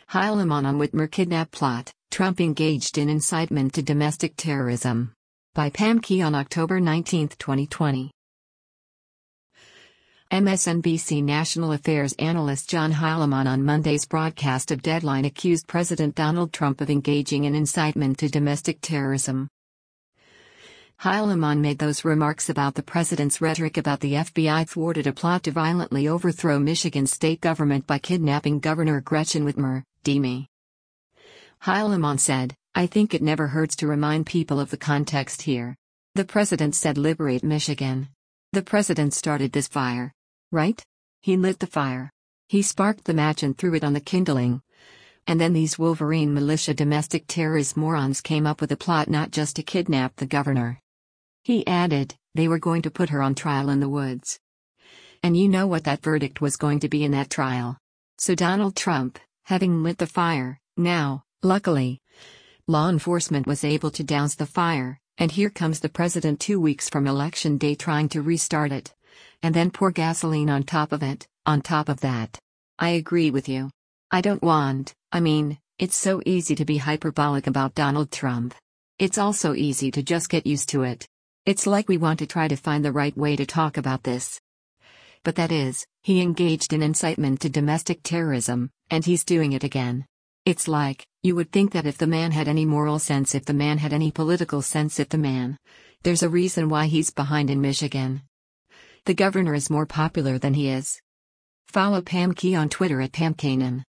Haileman on Whitmer kidnap plot, Trump engaged in incitement to domestic terrorism. By Pam Key on October 19, 2020. MSNBC National Affairs analyst John Haileman on Monday's broadcast of Deadline accused President Donald Trump of engaging in incitement to domestic terrorism. Haileman made those remarks about the president's rhetoric about the FBI thwarted a plot to violently overthrow Michigan's state government by kidnapping Governor Gretchen Whitmer, D.M. Haileman said, "I think it never hurts to remind people of the context here. The president said liberate Michigan. The president started this fire. Right? He lit the fire. He sparked the match and threw it on the kindling. And then these Wolverine militia domestic terrorist morons came up with a plot not just to kidnap the governor." He added, "They were going to put her on trial in the woods. And you know what that verdict was going to be in that trial. So Donald Trump, having lit the fire, now, luckily, law enforcement was able to douse the fire, and here comes the president 2 weeks from election day trying to restart it. And then pour gasoline on top of it, on top of that. I agree with you. It's so easy to be hyperbolic about Donald Trump. It's also easy to just get used to it. It's like we want to try to find the right way to talk about this. But that is, he engaged in incitement to domestic terrorism, and he's doing it again. It's like, you would think that if the man had any moral sense, if the man had any political sense, there's a reason why he's behind in Michigan. The governor is more popular than he is." Follow Pam Key on Twitter at PamKanan.